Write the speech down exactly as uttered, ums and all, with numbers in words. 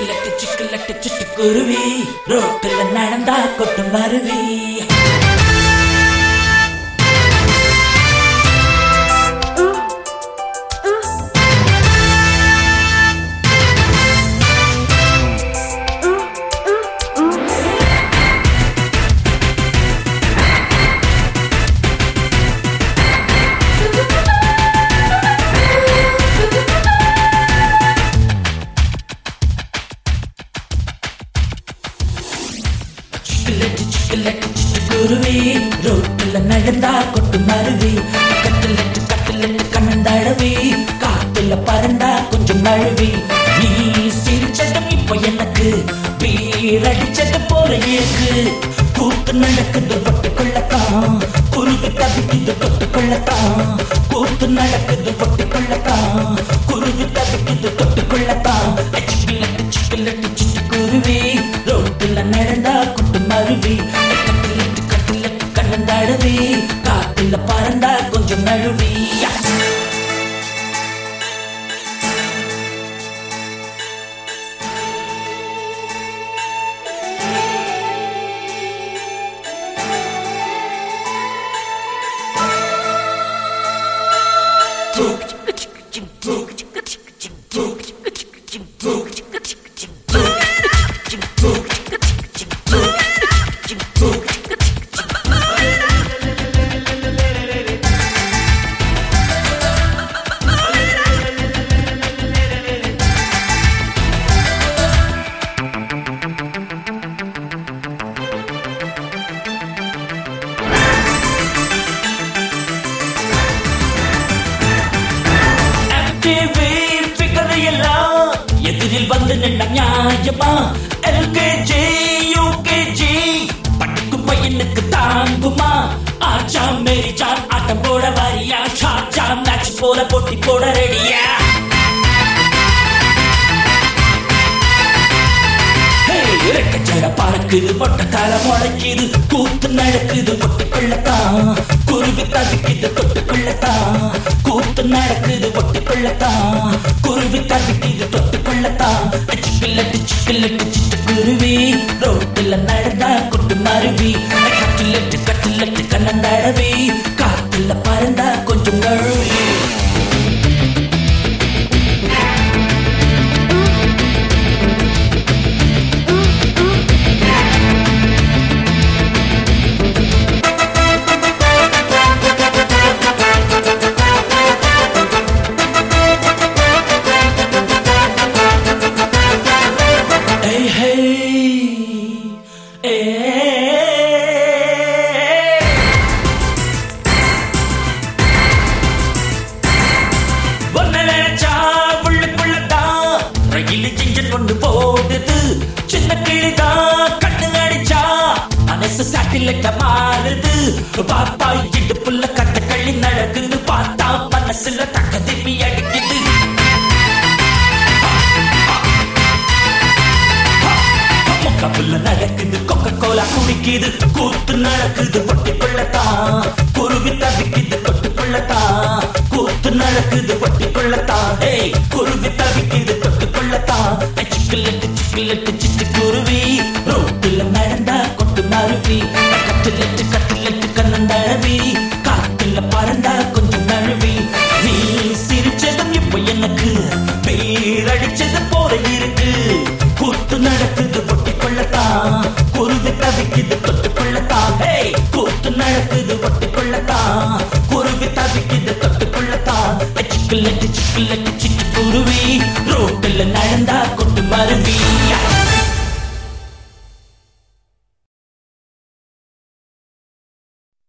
சிக்கலட்டு சிக்கலட்டு சிட்டுக்குருவி ரோட்டுல நடந்தா கொட்டும் அருவி. சிட்டுக்குருவி ரோட்டுல நடந்தா கொட்டும் அருவி. கட்டலட்டு கட்டலட்டு கண்ணந்தழவி காத்துல பறந்தா கொஞ்சம் நழுவி. நீ சிரிச்சதும் இப்ப எனக்கு பீரடிச்சது போல இருக்கு. கூத்து நடக்குது பொட்டு கொள்ளத்தான் குருவி தவிக்குது தொட்டு கொள்ளத்தான். கூத்து நடக்குது பொட்டு கொள்ளத்தான் குருவி தவிக்குது தொட்டு கொள்ளத்தான். சிக்கலட்டு சிக்கலட்டு சிட்டுக்குருவி ரோட்டுல நடந்தா கொட்டும் அருவி. கட்டலட்டு கட்டலட்டு கண்ணந்தழவி காத்துல பறந்தா கொஞ்சம் நழுவி. எதிரில் வந்து நின்ன நியாயமா எல்கேஜி யூகேஜி படிக்கும் பையனுக்கு தாங்குமா? ஆச்சா மேரி சான் ஆட்டம் போட வாரியா? ஷார்ட்ஸா மேட்ச் போல போட்டி போட ரெடியா? இறக்கச்சட பறக்குது மொட்டை கால முளைக்குது. கூத்து நடக்குது பொட்டு கொள்ளத்தான் குருவி தவிக்குது தொட்டு கொள்ளத்தான். கூத்து நடக்குது பொட்டு கொள்ளத்தான் குருவி தவிக்குது தொட்டு கொள்ளத்தான். சிக்கலட்டு சிக்கலட்டு சிட்டுக்குருவி ரோட்டுல நடந்தா கொட்டும் அருவி. கட்டலட்டு கட்டலட்டு கண்ணந்தழவி காத்துல பறந்தா கொஞ்சம் நழுவி. கொண்டு போடுது சின்ன கிளிதான் கண்ணு அடிச்சா மனசு சாட்டிலைட்ட மாறுது. பாப்பா இடுப்புள்ள கட்டக்களி நடக்குது பார்த்தா மனசுல தக்க திருப்பி அடிக்குது. முக்கப்புள்ள நடக்குது கொக்க கோலா குடிக்குது. கூத்து நடக்குது பொட்டி கொள்ளத்தான் குருவி தவிக்குது தொட்டு கொள்ளத்தான். கூத்து நடக்குது பொட்டி கொள்ளத்தான் குருவி தவிக்குது தொட்டு கொள்ளத்தான். சிக்கலட்டு சிக்கலட்டு சிட்டுக்குருவி ரோட்டுல நடந்தா கொட்டும் அருவி. கட்டலட்டு கட்டலட்டு கண்ணந்தழவி காத்துல பறந்தா கொஞ்சம் நழுவி. நீ சிரிச்சதும் இப்ப எனக்கு பேரடிச்சது போல இருக்கு. கூத்து நடக்குது பொட்டி கொள்ளத்தான் குருவி தவிக்குது தொட்டு கொள்ளத்தான். கூத்து நடக்குது பொட்டி கொள்ளத்தான் குருவி தவிக்குது தொட்டு கொள்ளத்தான். சிக்கலட்டு சிக்கலட்டு